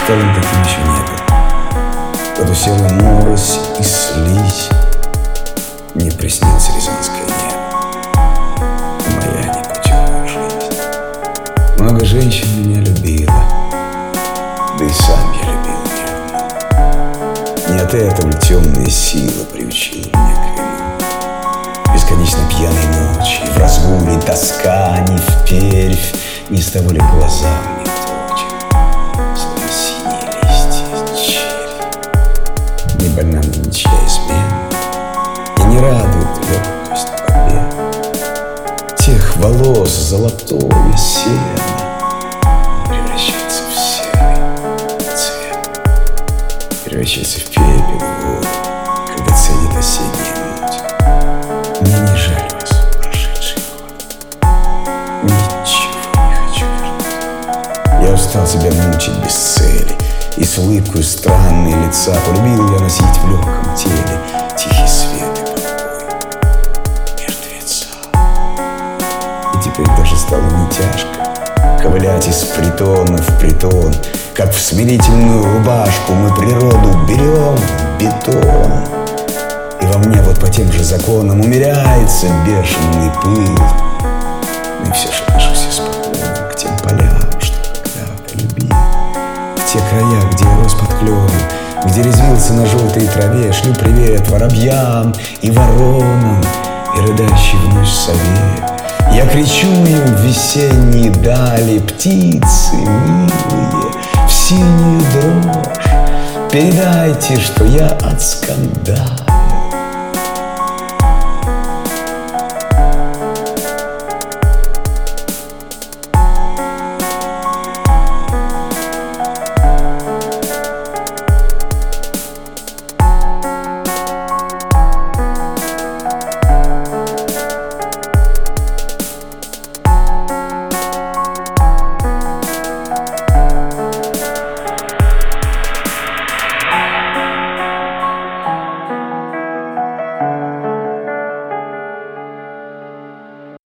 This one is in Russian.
столом таким еще не был. Под уселую морось и слизь мне приснилось рязанское небо. Моя непутевая жизнь. Много женщин меня любила, да и сам я любил не одну. Не от этого ли темная сила приучила меня к вину? Бесконечно пьяной ночи, в разгуле тоска, ни впервь, ни с того ли глаза мне точат свои синие листья черви. Не больна мне ничья измена, и не радует легкость побед. Тех волос золотое сено превращается в серый цвет, превращается в пепел и воду, когда ценит осенняя муть. Мне не жаль вас, прошедший год. Ничего не хочу вернуть. Я устал себя мучить без цели, и с улыбкой странной лица полюбил я носить в легком теле тихий свет и покой мертвеца. И теперь даже стало не тяжко ковылять из притона в притон, как в смирительную рубашку мы природу берем в бетон. И во мне вот по тем же законам умеряется бешеный пыл. И все же отношусь я спокойно к тем полям, что когда-то любил. В те края, где я рос под кленом, где резвился на желтой траве, шлю привет воробьям и воронам, и рыдающей в ночь сове. Я кричу им в весенние дали: птицы милые, в синюю дрожь передайте, что я от скандала